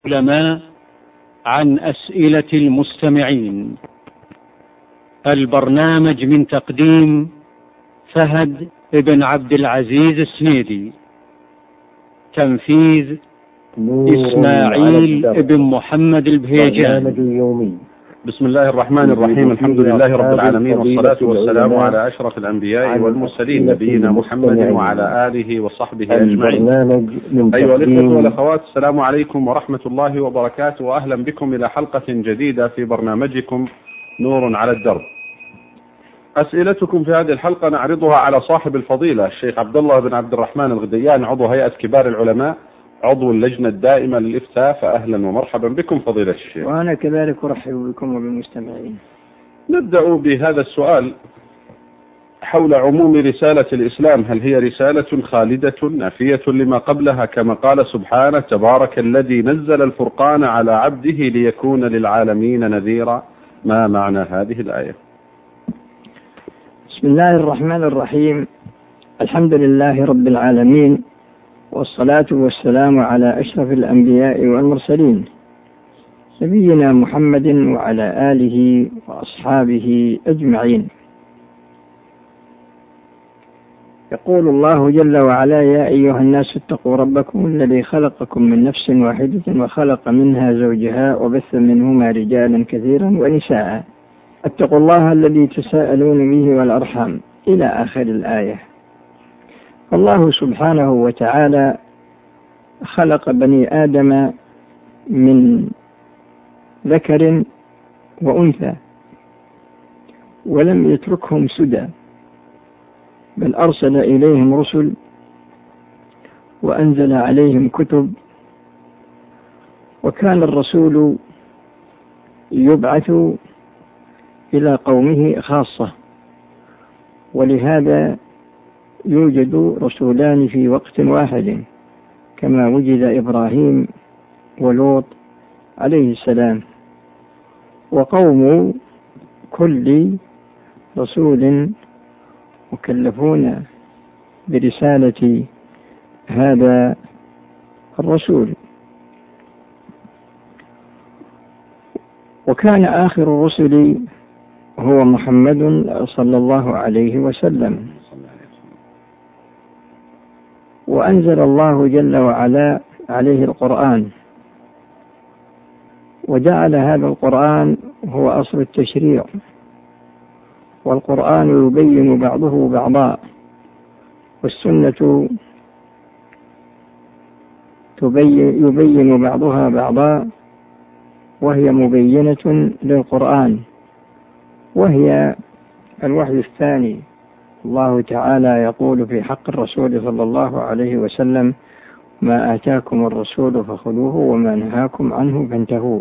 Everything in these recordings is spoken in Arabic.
العلماء عن أسئلة المستمعين. البرنامج من تقديم فهد بن عبد العزيز السنيدي، تنفيذ إسماعيل بن محمد البهيجان. بسم الله الرحمن الرحيم. الحمد لله رب العالمين، والصلاة والسلام على أشرف الأنبياء والمرسلين، نبينا محمد وعلى آله وصحبه أجمعين. أيها الإخوة والأخوات، السلام عليكم ورحمة الله وبركاته، وأهلا بكم إلى حلقة جديدة في برنامجكم نور على الدرب. أسئلتكم في هذه الحلقة نعرضها على صاحب الفضيلة الشيخ عبد الله بن عبد الرحمن الغديان، عضو هيئة كبار العلماء، عضو اللجنة الدائمة للإفتاء. فأهلا ومرحبا بكم فضيلة الشيخ. وأنا كذلك أرحب بكم وبالمستمعين. نبدأ بهذا السؤال حول عموم رسالة الإسلام. هل هي رسالة خالدة نافية لما قبلها، كما قال سبحانه: تبارك الذي نزل الفرقان على عبده ليكون للعالمين نذيرا؟ ما معنى هذه الآية؟ بسم الله الرحمن الرحيم. الحمد لله رب العالمين، والصلاة والسلام على أشرف الأنبياء والمرسلين، نبينا محمد وعلى آله وأصحابه أجمعين. يقول الله جل وعلا: يا أيها الناس اتقوا ربكم الذي خلقكم من نفس واحدة وخلق منها زوجها وبث منهما رجالا كثيرا ونساء، اتقوا الله الذي تساءلون به والأرحام، إلى آخر الآية. الله سبحانه وتعالى خلق بني آدم من ذكر وأنثى، ولم يتركهم سدى، بل أرسل إليهم رسل وأنزل عليهم كتب، وكان الرسول يبعث إلى قومه خاصة، ولهذا يوجد رسولان في وقت واحد، كما وجد إبراهيم ولوط عليه السلام. وقوم كل رسول مكلفون برسالة هذا الرسول. وكان آخر الرسل هو محمد صلى الله عليه وسلم. وأنزل الله جل وعلا عليه القرآن، وجعل هذا القرآن هو أصل التشريع، والقرآن يبين بعضه بعضا، والسنة يبين بعضها بعضا، وهي مبينة للقرآن، وهي الوحي الثاني. الله تعالى يقول في حق الرسول صلى الله عليه وسلم: ما آتاكم الرسول فخذوه وما نهاكم عنه فانتهوا.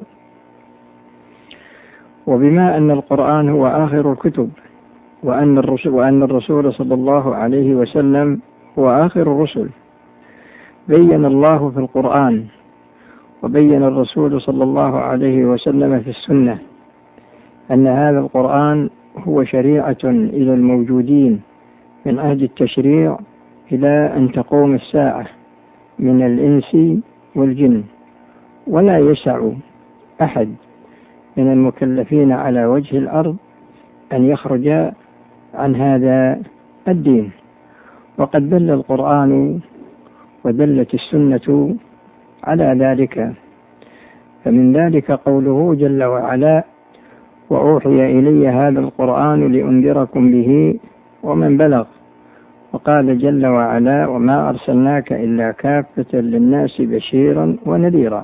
وبما أن القرآن هو آخر الكتب، وأن الرسول صلى الله عليه وسلم هو آخر الرسل، بين الله في القرآن، وبين الرسول صلى الله عليه وسلم في السنة، أن هذا القرآن هو شريعة إلى الموجودين من عهد التشريع إلى أن تقوم الساعة من الإنس والجن، ولا يسع أحد من المكلفين على وجه الأرض أن يخرج عن هذا الدين. وقد دل القرآن ودلت السنة على ذلك، فمن ذلك قوله جل وعلا: وأوحي إلي هذا القرآن لأنذركم به ومن بلغ. وقال جل وعلا: وما أرسلناك إلا كافة للناس بشيرا ونذيرا.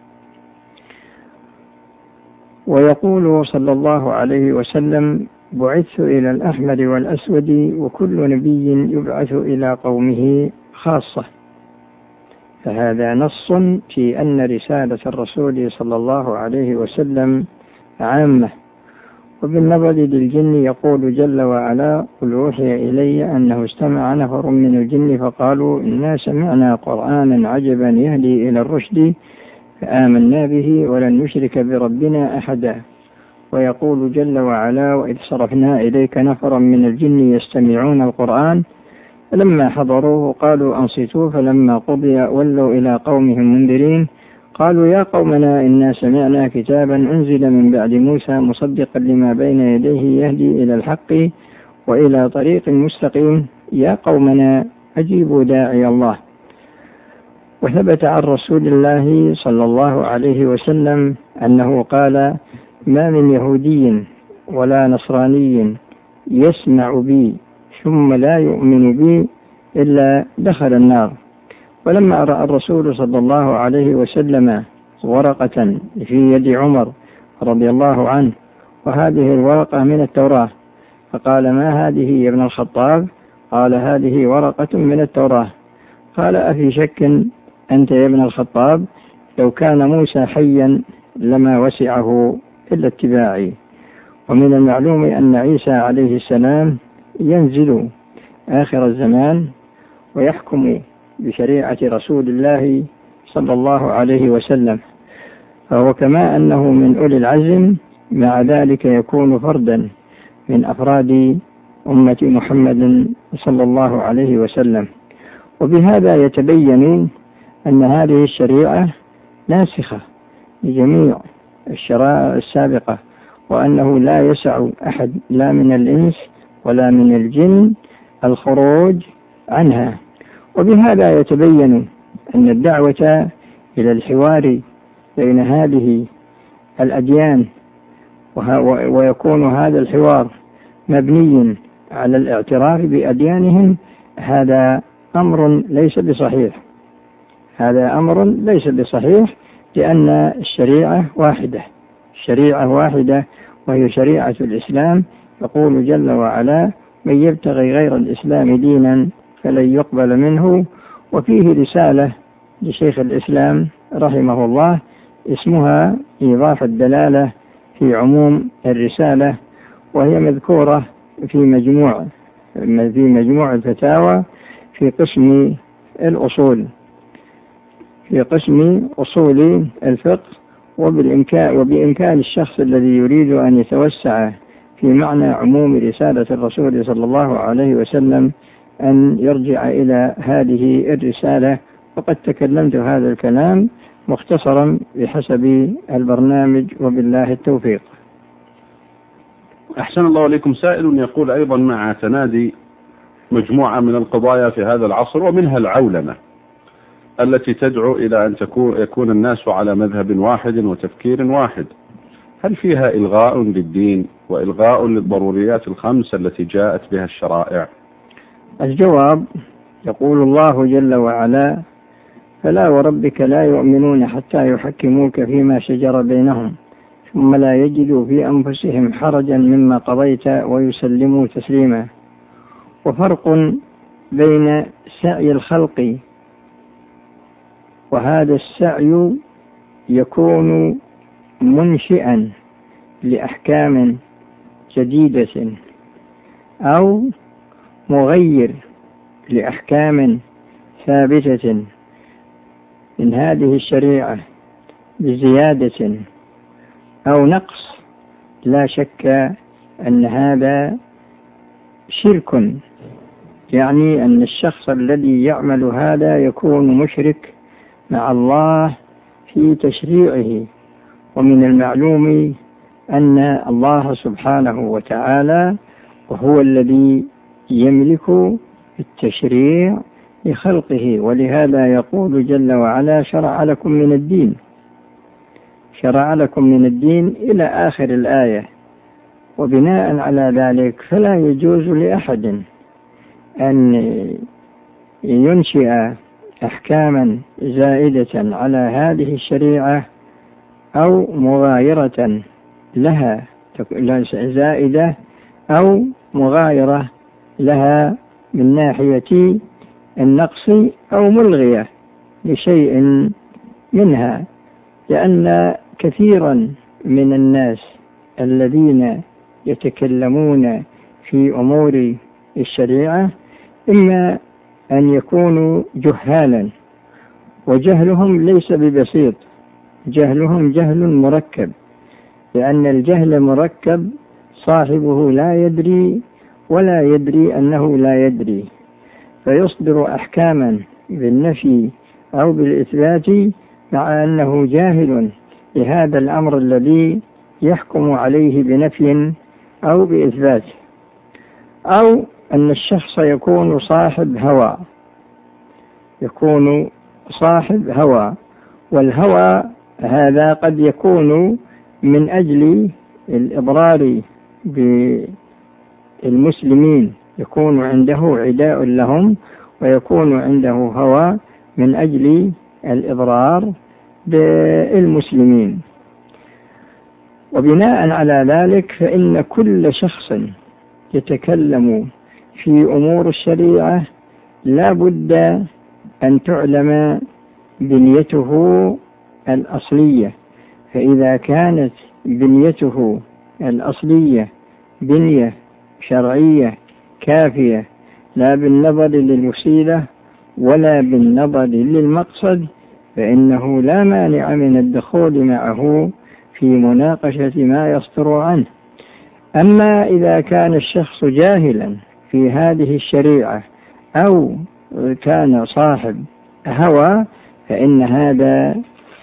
ويقول صلى الله عليه وسلم: بعثت إلى الأحمر والأسود، وكل نبي يبعث إلى قومه خاصة. فهذا نص في أن رسالة الرسول صلى الله عليه وسلم عامة. وبالنظر للجن يقول جل وعلا: قل أوحي إلي أنه استمع نفر من الجن فقالوا إنا سمعنا قرآنا عجبا يهدي إلى الرشد فآمنا به ولن نشرك بربنا أحدا. ويقول جل وعلا: وإذ صرفنا إليك نفرا من الجن يستمعون القرآن فلما حضروه قالوا أنصتوا فلما قضي ولوا إلى قومهم منذرين قالوا يا قومنا إنا سمعنا كتابا أنزل من بعد موسى مصدقا لما بين يديه يهدي إلى الحق وإلى طريق مستقيم يا قومنا أجيبوا داعي الله. وثبت عن رسول الله صلى الله عليه وسلم أنه قال ما من يهودي ولا نصراني يسمع بي ثم لا يؤمن بي إلا دخل النار. ولما رأى الرسول صلى الله عليه وسلم ورقة في يد عمر رضي الله عنه وهذه الورقة من التوراة فقال ما هذه يا ابن الخطاب؟ قال هذه ورقة من التوراة. قال أفي شك أنت يا ابن الخطاب؟ لو كان موسى حيا لما وسعه إلا اتباعي. ومن المعلوم أن عيسى عليه السلام ينزل آخر الزمان ويحكم بشريعة رسول الله صلى الله عليه وسلم، فهو كما أنه من أولي العزم مع ذلك يكون فردا من أفراد أمة محمد صلى الله عليه وسلم. وبهذا يتبين أن هذه الشريعة ناسخة لجميع الشرائع السابقة، وأنه لا يسع أحد لا من الإنس ولا من الجن الخروج عنها. وبهذا يتبين أن الدعوة إلى الحوار بين هذه الأديان ويكون هذا الحوار مبني على الاعتراف بأديانهم هذا أمر ليس بصحيح، هذا أمر ليس بصحيح، لأن الشريعة واحدة وهي شريعة الإسلام. يقول جل وعلا من يبتغي غير الإسلام دينا فلن يقبل منه. وفيه رسالة لشيخ الإسلام رحمه الله اسمها إيضاح الدلالة في عموم الرسالة، وهي مذكورة في مجموع الفتاوى في قسم الأصول، في قسم أصول الفقه. وبإمكان الشخص الذي يريد أن يتوسع في معنى عموم رسالة الرسول صلى الله عليه وسلم أن يرجع إلى هذه الرسالة. وقد تكلمت هذا الكلام مختصرا بحسب البرنامج، وبالله التوفيق. أحسن الله عليكم. سائل يقول أيضا مع تنادي مجموعة من القضايا في هذا العصر ومنها العولمة التي تدعو إلى أن يكون الناس على مذهب واحد وتفكير واحد، هل فيها إلغاء للدين وإلغاء للضروريات الخمس التي جاءت بها الشرائع؟ الجواب يقول الله جل وعلا فلا وربك لا يؤمنون حتى يحكموك فيما شجر بينهم ثم لا يجدوا في أنفسهم حرجا مما قضيت ويسلموا تسليما. وفرق بين سعي الخلق، وهذا السعي يكون منشئا لأحكام جديدة أو مغير لأحكام ثابتة من هذه الشريعة بزيادة أو نقص، لا شك أن هذا شرك، يعني أن الشخص الذي يعمل هذا يكون مشرك مع الله في تشريعه. ومن المعلوم أن الله سبحانه وتعالى وهو الذي يملك التشريع لخلقه، ولهذا يقول جل وعلا شرع لكم من الدين إلى آخر الآية. وبناء على ذلك فلا يجوز لأحد أن ينشئ أحكاما زائدة على هذه الشريعة أو مغايرة لها، زائدة أو مغايرة لها من ناحية النقص أو ملغية لشيء منها، لأن كثيرا من الناس الذين يتكلمون في أمور الشريعة إما أن يكونوا جهالا، وجهلهم ليس ببسيط، جهلهم جهل مركب، لأن الجهل مركب صاحبه لا يدري ولا يدري أنه لا يدري، فيصدر أحكاما بالنفي أو بالإثبات مع أنه جاهل لهذا الأمر الذي يحكم عليه بنفي أو بإثبات، أو أن الشخص يكون صاحب هوى، والهوى هذا قد يكون من أجل الإضرار بالمسلمين، يكون عنده عداء لهم، ويكون عنده هوى من أجل الإضرار بالمسلمين. وبناء على ذلك فإن كل شخص يتكلم في أمور الشريعة لا بد أن تعلم بنيته الأصلية، فإذا كانت بنيته الأصلية بنية شرعية كافية لا بالنظر للوسيلة ولا بالنظر للمقصد، فإنه لا مانع من الدخول معه في مناقشة ما يصدر عنه. أما إذا كان الشخص جاهلا في هذه الشريعة أو كان صاحب هوى، فإن هذا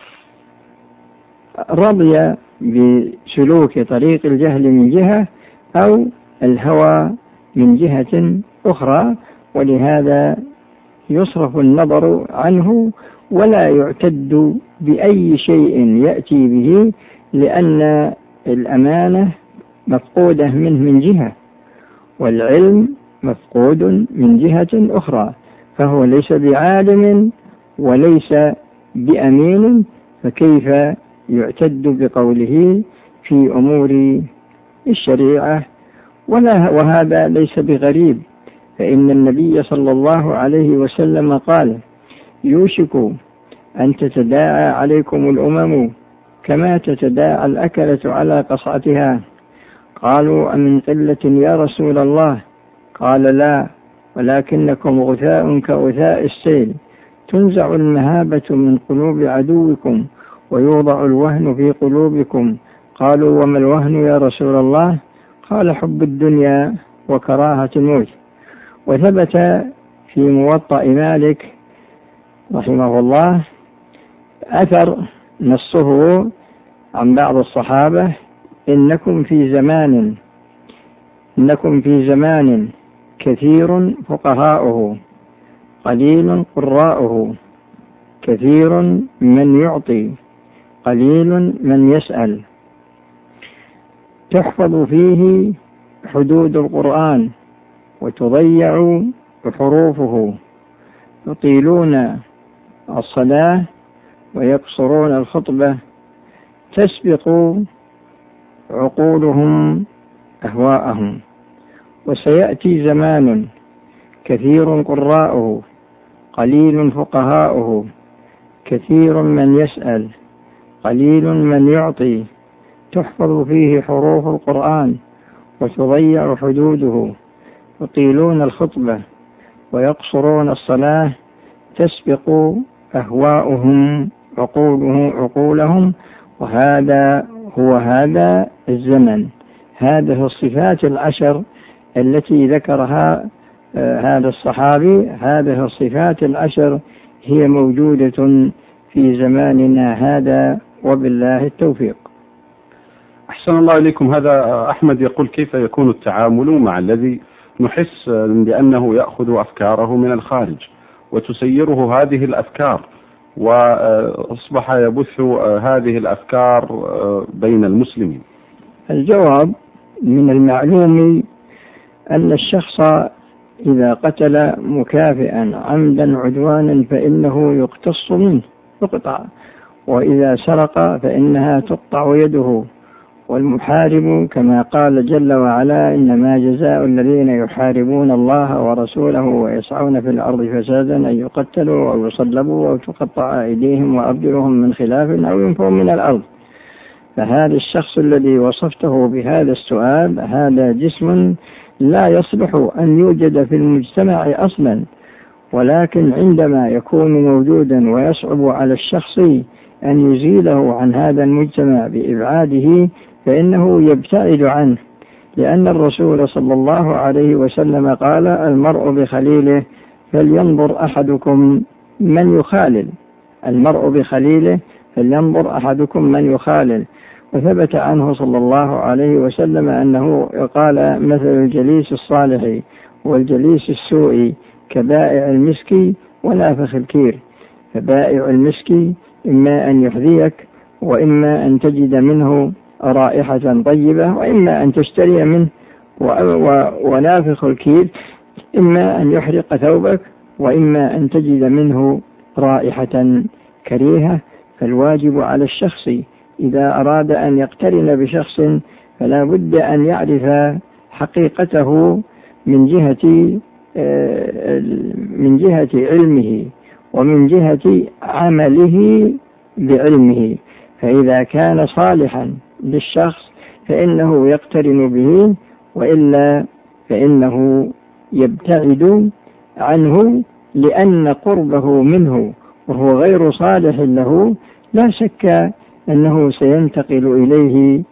رضي بسلوك طريق الجهل من جهة أو الهوى من جهة أخرى، ولهذا يصرف النظر عنه ولا يعتد بأي شيء يأتي به، لأن الأمانة مفقودة منه من جهة، والعلم مفقود من جهة أخرى، فهو ليس بعالم وليس بأمين، فكيف يعتد بقوله في أمور الشريعة؟ وهذا ليس بغريب، فإن النبي صلى الله عليه وسلم قال: يوشك أن تتداعى عليكم الأمم كما تتداعى الأكلة على قصعتها. قالوا: أمن قلة يا رسول الله؟ قال: لا، ولكنكم غثاء كغثاء السيل، تنزع المهابة من قلوب عدوكم ويوضع الوهن في قلوبكم. قالوا: وما الوهن يا رسول الله؟ قال: حب الدنيا وكراهة الموت. وثبت في موطأ مالك رحمه الله أثر نصه عن بعض الصحابة: إنكم في زمان كثير فقهاؤه قليل قراؤه، كثير من يعطي قليل من يسأل، تحفظ فيه حدود القرآن وتضيع حروفه، يطيلون الصلاة ويقصرون الخطبة، تسبق عقولهم أهواءهم. وسيأتي زمان كثير قراؤه قليل فقهاؤه، كثير من يسأل قليل من يعطي، تحفظ فيه حروف القرآن وتضيع حدوده، يطيلون الخطبة ويقصرون الصلاة، تسبق أهواؤهم عقولهم. وهذا هو هذا الزمن. هذه الصفات العشر التي ذكرها هذا الصحابي، هذه الصفات العشر هي موجودة في زماننا هذا، وبالله التوفيق. أحسن الله إليكم. هذا أحمد يقول: كيف يكون التعامل مع الذي نحس بأنه يأخذ أفكاره من الخارج وتسيره هذه الأفكار، وأصبح يبث هذه الأفكار بين المسلمين؟ الجواب: من المعلوم أن الشخص إذا قتل مكافئا عمدا عدوانا فإنه يقتص منه، يقطع، وإذا سرق فإنها تقطع يده. والمحارب كما قال جل وعلا: إنما جزاء الذين يحاربون الله ورسوله ويسعون في الأرض فسادا أن يقتلوا أو يصلبوا أو تقطع أيديهم وأرجلهم من خلاف أو ينفوا من الأرض. فهذا الشخص الذي وصفته بهذا السؤال هذا جسم لا يصلح أن يوجد في المجتمع أصلا، ولكن عندما يكون موجودا ويصعب على الشخص أن يزيله عن هذا المجتمع بإبعاده فإنه يبتعد عنه، لأن الرسول صلى الله عليه وسلم قال: المرء بخليله، فلينظر أحدكم من يخالل. المرء بخليله فلينظر أحدكم من يخالل. وثبت عنه صلى الله عليه وسلم أنه قال: مثل الجليس الصالح والجليس السوء كبائع المسك ونافخ الكير. فبائع المسك إما أن يحذيك، وإما أن تجد منه رائحة طيبة، وإما أن تشتري منه. ونافخ الكير إما أن يحرق ثوبك، وإما أن تجد منه رائحة كريهة. فالواجب على الشخص إذا أراد أن يقترن بشخص فلا بد أن يعرف حقيقته من جهة علمه ومن جهة عمله بعلمه. فإذا كان صالحا للشخص فإنه يقترن به، وإلا فإنه يبتعد عنه، لأن قربه منه وهو غير صالح له لا شك أنه سينتقل إليه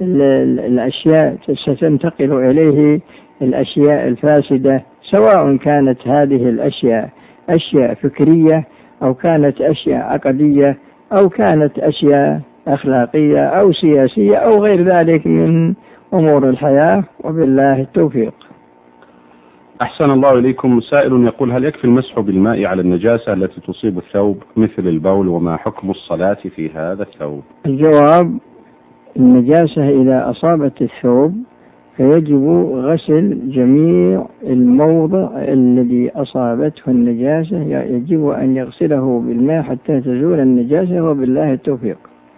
الأشياء الفاسدة، سواء كانت هذه الأشياء أشياء فكرية، أو كانت أشياء عقدية، أو كانت أشياء أخلاقية أو سياسية أو غير ذلك من أمور الحياة. وبالله التوفيق. أحسن الله إليكم. سائل يقول: هل يكفي المسح بالماء على النجاسة التي تصيب الثوب مثل البول، وما حكم الصلاة في هذا الثوب؟ الجواب: النجاسة إذا أصابت الثوب فيجب غسل جميع الموضع الذي أصابته النجاسة، يجب أن يغسله بالماء حتى تزول النجاسة. وبالله التوفيق.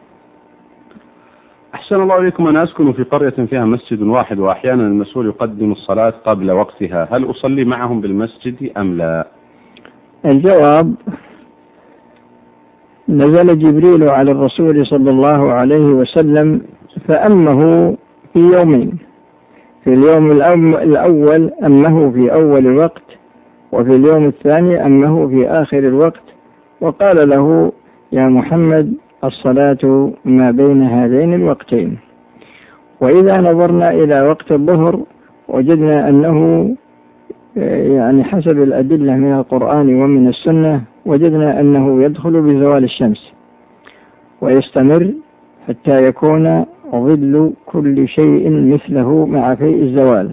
أحسن الله إليكم. أنا أسكن في قرية فيها مسجد واحد، وأحيانا المسؤول يقدم الصلاة قبل وقتها، هل أصلي معهم بالمسجد أم لا؟ الجواب: نزل جبريل على الرسول صلى الله عليه وسلم فأمه في يومين. في اليوم الأول أمه في أول الوقت، وفي اليوم الثاني أمه في آخر الوقت، وقال له: يا محمد، الصلاة ما بين هذين الوقتين. وإذا نظرنا إلى وقت الظهر وجدنا أنه حسب الأدلة من القرآن ومن السنة وجدنا أنه يدخل بزوال الشمس ويستمر حتى يكون ظل كل شيء مثله مع فيء الزوال.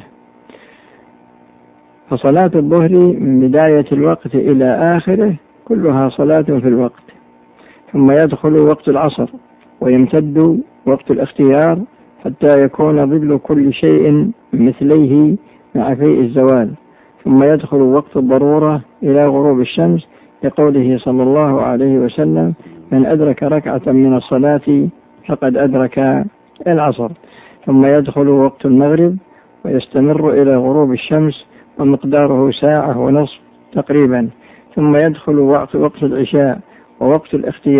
فصلاة الظهر من بداية الوقت إلى آخره كلها صلاة في الوقت، ثم يدخل وقت العصر ويمتد وقت الاختيار حتى يكون ظل كل شيء مثليه مع فيء الزوال، ثم يدخل وقت الضرورة إلى غروب الشمس، لقوله صلى الله عليه وسلم: من أدرك ركعة من الصلاة فقد أدرك العصر. ثم يدخل وقت المغرب ويستمر إلى غروب الشمس ومقداره ساعة ونصف تقريبا، ثم يدخل وقت العشاء ووقت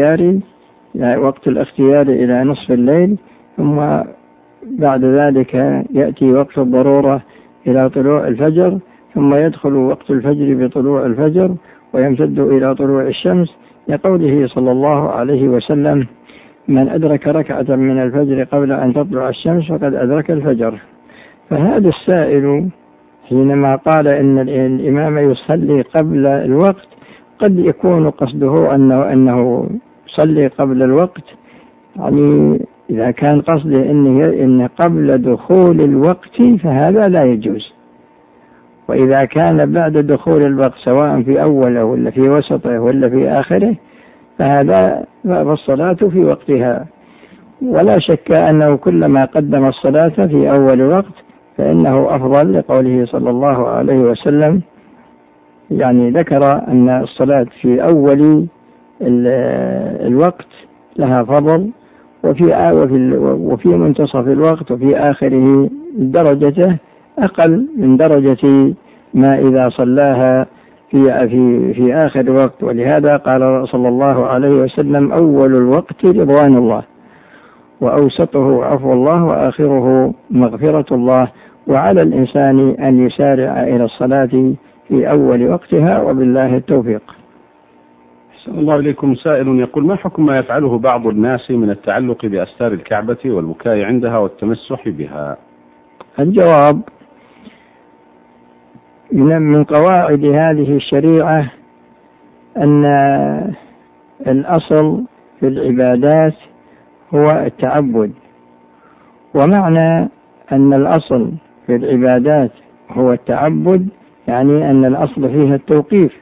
الاختيار إلى نصف الليل، ثم بعد ذلك يأتي وقت الضرورة إلى طلوع الفجر، ثم يدخل وقت الفجر بطلوع الفجر ويمتد إلى طلوع الشمس، لقوله صلى الله عليه وسلم: من أدرك ركعة من الفجر قبل أن تطلع الشمس فقد أدرك الفجر. فهذا السائل حينما قال إن الإمام يصلي قبل الوقت قد يكون قصده أنه يصلي قبل الوقت، إذا كان قصده إن قبل دخول الوقت فهذا لا يجوز. وإذا كان بعد دخول الوقت سواء في أوله ولا في وسطه ولا في آخره فهذا فالصلاة في وقتها. ولا شك أنه كلما قدم الصلاة في أول وقت فإنه أفضل، لقوله صلى الله عليه وسلم ذكر أن الصلاة في أول الوقت لها فضل، وفي منتصف الوقت وفي آخره درجته أقل من درجة ما إذا صلاها في آخر الوقت. ولهذا قال صلى الله عليه وسلم: أول الوقت رضوان الله، وأوسطه عفو الله، وآخره مغفرة الله. وعلى الإنسان أن يسارع إلى الصلاة في أول وقتها. وبالله التوفيق. أحسن الله إليكم. سائل يقول: ما حكم ما يفعله بعض الناس من التعلق بأستار الكعبة والبكاء عندها والتمسح بها؟ الجواب: من قواعد هذه الشريعة أن الأصل في العبادات هو التعبد. ومعنى أن الأصل في العبادات هو التعبد يعني أن الأصل فيها التوقيف.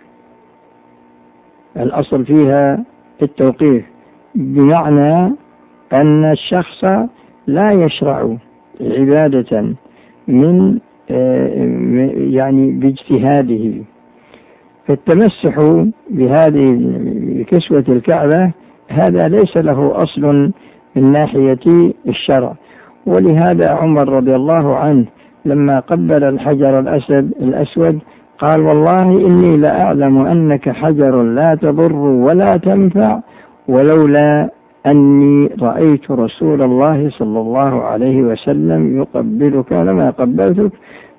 الأصل فيها التوقيف بمعنى أن الشخص لا يشرع عبادة من يعني باجتهاده. فالتمسح بهذه كسوة الكعبة هذا ليس له أصل من ناحية الشرع. ولهذا عمر رضي الله عنه لما قبل الحجر الأسود قال والله إني لأعلم أنك حجر لا تضر ولا تنفع ولولا أني رأيت رسول الله صلى الله عليه وسلم يقبلك لما قبلتك.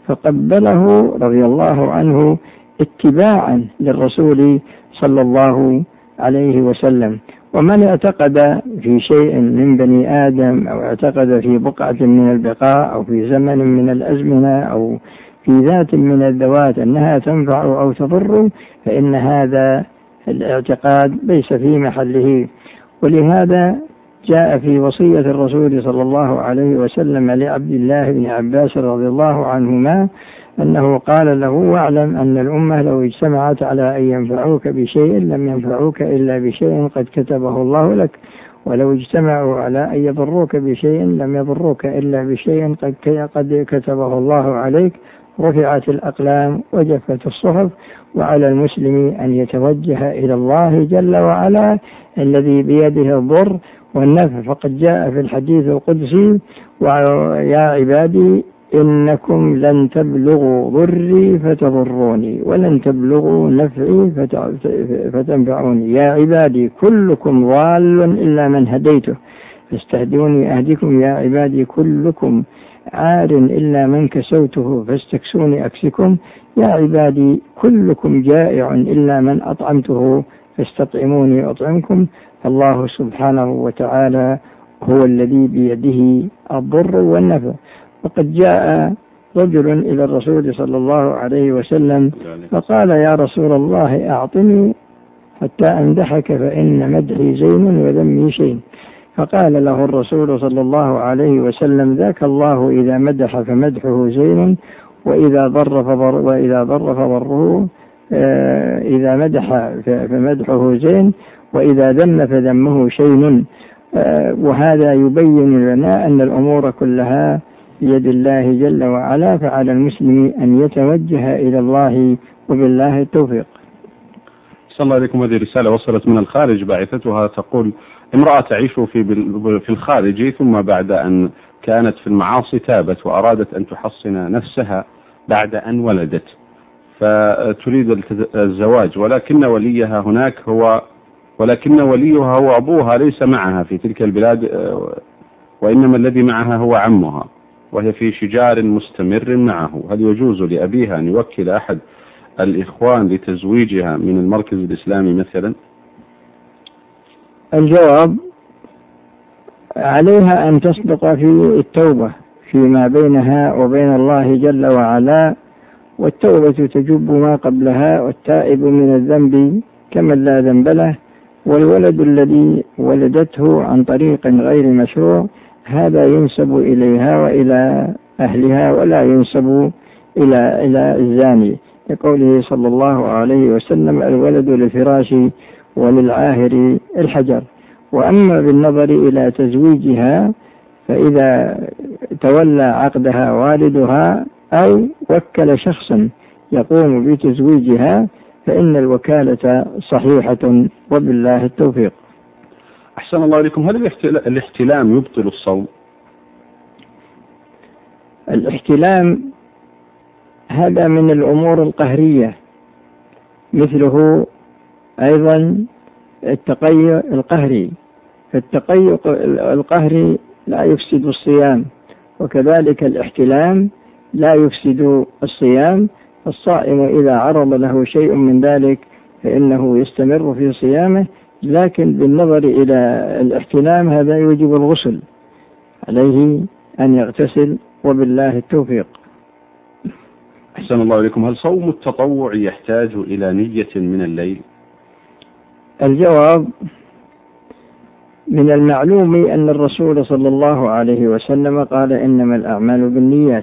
فقبله رضي الله عنه اتباعا للرسول صلى الله عليه وسلم. ومن اعتقد في شيء من بني آدم أو اعتقد في بقعة من البقاع أو في زمن من الأزمنة أو في ذات من الذوات أنها تنفع أو تضر فإن هذا الاعتقاد ليس في محله. ولهذا جاء في وصية الرسول صلى الله عليه وسلم لعبد الله بن عباس رضي الله عنهما أنه قال له واعلم أن الأمة لو اجتمعت على أن ينفعوك بشيء لم ينفعوك إلا بشيء قد كتبه الله لك ولو اجتمعوا على أن يضروك بشيء لم يضروك إلا بشيء قد كتبه الله عليك. رفعت الأقلام وجفت الصحف وعلى المسلم أن يتوجه إلى الله جل وعلا الذي بيده الضر والنفع. فقد جاء في الحديث القدسي ويا عبادي إنكم لن تبلغوا ضري فتضروني ولن تبلغوا نفعي فتنفعوني. يا عبادي كلكم ضال إلا من هديته فاستهدوني أهدكم. يا عبادي كلكم عار إلا من كسوته فاستكسوني أكسكم. يا عبادي كلكم جائع إلا من أطعمته فاستطعموني أطعمكم. الله سبحانه وتعالى هو الذي بيده الضر والنفع. وقد جاء رجل إلى الرسول صلى الله عليه وسلم فقال يا رسول الله أعطني حتى أمدحك فإن مدحي زين وذمي شين. فقال له الرسول صلى الله عليه وسلم ذاك الله إذا مدح فمدحه زين وإذا ضر فضره إذا مدح فمدحه زين وإذا ذم فذمه شين. وهذا يبين لنا أن الأمور كلها بيد الله جل وعلا. فعلى المسلم أن يتوجه إلى الله وبالله التوفيق. صلى الله عليكم. هذه رسالة وصلت من الخارج باعثتها تقول امرأة تعيش في الخارج ثم بعد أن كانت في المعاصي تابت وأرادت أن تحصن نفسها بعد أن ولدت فتريد الزواج ولكن وليها هو أبوها ليس معها في تلك البلاد وإنما الذي معها هو عمها وهي في شجار مستمر معه. هل يجوز لأبيها أن يوكل أحد الإخوان لتزويجها من المركز الإسلامي مثلا؟ الجواب عليها أن تصدق في التوبة فيما بينها وبين الله جل وعلا. والتوبة تجب ما قبلها والتائب من الذنب كمن لا ذنب له. والولد الذي ولدته عن طريق غير مشروع هذا ينسب إليها وإلى أهلها ولا ينسب إلى الزاني لقوله صلى الله عليه وسلم الولد للفراش وللعاهر الحجر. وأما بالنظر إلى تزويجها فإذا تولى عقدها والدها أو وكل شخصا يقوم بتزويجها فإن الوكالة صحيحة وبالله التوفيق. أحسن الله عليكم. هل الاحتلام يبطل الصوم؟ الاحتلام هذا من الأمور القهرية مثله أيضا التقيؤ القهري. فالتقيؤ القهري لا يفسد الصيام وكذلك الاحتلام لا يفسد الصيام. الصائم إذا عرض له شيء من ذلك فإنه يستمر في صيامه. لكن بالنظر إلى الاحتلام هذا يوجب الغسل عليه أن يغتسل وبالله التوفيق. أحسن الله عليكم. هل صوم التطوع يحتاج إلى نية من الليل؟ الجواب: من المعلوم أن الرسول صلى الله عليه وسلم قال: إنما الأعمال بالنيات،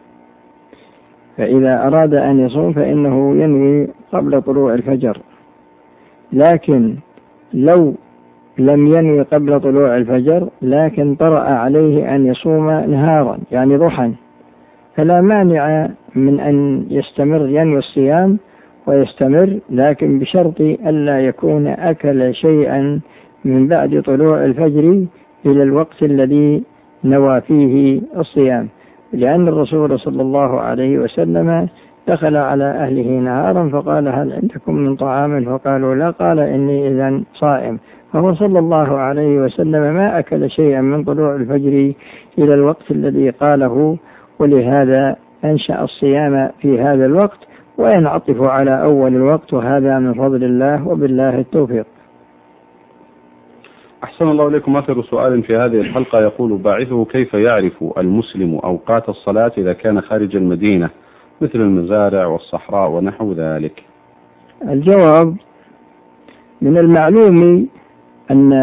فإذا أراد أن يصوم فإنه ينوي قبل طلوع الفجر، لكن لو لم ينوي قبل طلوع الفجر لكن طرأ عليه أن يصوم نهارا يعني ضحى، فلا مانع من أن يستمر ينوي الصيام ويستمر، لكن بشرط ألا يكون أكل شيئا من بعد طلوع الفجر إلى الوقت الذي نوى فيه الصيام، لأن الرسول صلى الله عليه وسلم دخل على أهله نهارا فقال: هل عندكم من طعام؟ فقالوا: لا. قال: إني إذن صائم. فهو صلى الله عليه وسلم ما أكل شيئا من طلوع الفجر إلى الوقت الذي قاله، ولهذا أنشأ الصيام في هذا الوقت وينعطف على أول الوقت، وهذا من فضل الله وبالله التوفيق. أحسن الله إليكم. آخر سؤال في هذه الحلقة يقول باعثه: كيف يعرف المسلم أوقات الصلاة إذا كان خارج المدينة مثل المزارع والصحراء ونحو ذلك؟ الجواب: من المعلوم أن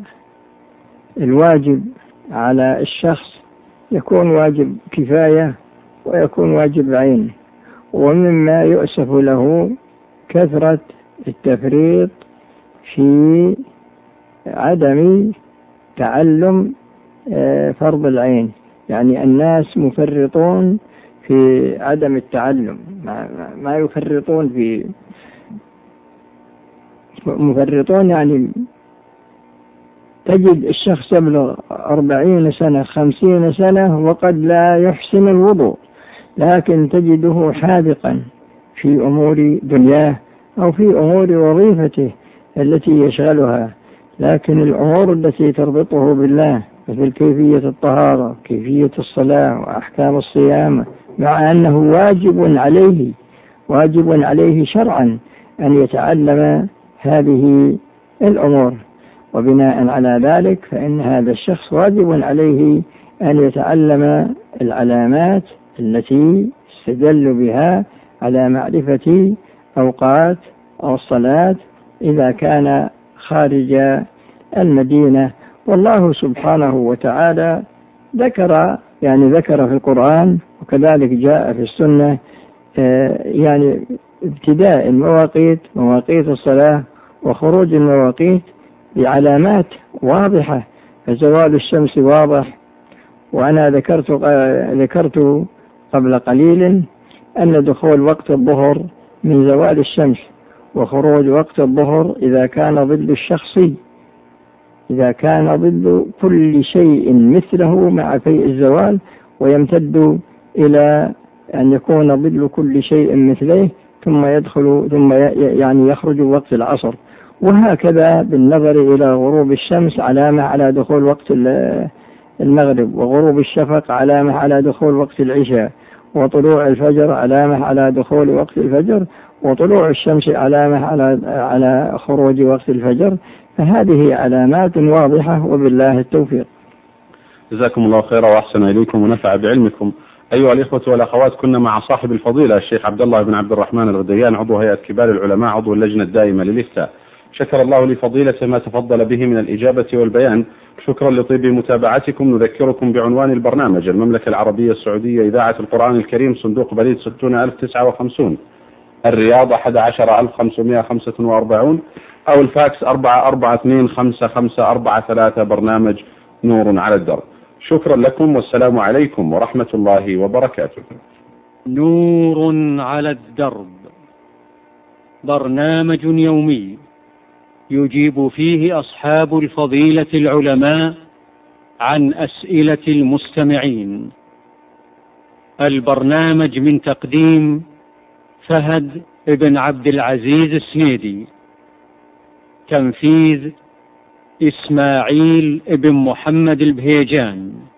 الواجب على الشخص يكون واجب كفاية ويكون واجب عين، ومما يؤسف له كثرة التفريط في عدم تعلم فرض العين، يعني الناس مفرطون في عدم التعلم، ما يفرطون في مفرطون، يعني تجد الشخص يبلغ 40 سنة 50 سنة وقد لا يحسن الوضوء، لكن تجده حاذقا في أمور دنياه أو في أمور وظيفته التي يشغلها، لكن الأمور التي تربطه بالله مثل كيفية الطهارة، كيفية الصلاة، وأحكام الصيام، مع أنه واجب عليه شرعا أن يتعلم هذه الأمور، وبناء على ذلك فإن هذا الشخص واجب عليه أن يتعلم العلامات التي يستدل بها على معرفة أوقات الصلاة إذا كان خارج المدينة. والله سبحانه وتعالى ذكر في القرآن، وكذلك جاء في السنة يعني ابتداء مواقيت الصلاة وخروج المواقيت بعلامات واضحة، فزوال الشمس واضح، وأنا ذكرت قبل قليل أن دخول وقت الظهر من زوال الشمس، وخروج وقت الظهر إذا كان ظل كل شيء مثله مع فيء الزوال، ويمتد إلى أن يكون ظل كل شيء مثله ثم يخرج وقت العصر، وهكذا بالنظر إلى غروب الشمس علامة على دخول وقت المغرب، وغروب الشفق علامة على دخول وقت العشاء، وطلوع الفجر علامة على دخول وقت الفجر، وطلوع الشمس علامة على خروج وقت الفجر، فهذه علامات واضحة وبالله التوفيق. جزاكم الله خيرا وأحسن إليكم ونفع بعلمكم. أيها الإخوة والأخوات، كنا مع صاحب الفضيلة الشيخ عبد الله بن عبد الرحمن الغديان، عضو هيئة كبار العلماء، عضو اللجنة الدائمة للإفتاء. شكر الله لفضيلته ما تفضل به من الإجابة والبيان. شكرا لطيب متابعتكم. نذكركم بعنوان البرنامج: المملكة العربية السعودية، إذاعة القرآن الكريم، صندوق بريد 60059، الرياض 11545، أو الفاكس 44255543، برنامج نور على الدرب. شكرا لكم والسلام عليكم ورحمة الله وبركاته. نور على الدرب، برنامج يومي يجيب فيه أصحاب الفضيلة العلماء عن أسئلة المستمعين. البرنامج من تقديم فهد بن عبد العزيز السنيدي، تنفيذ إسماعيل بن محمد البهيجان.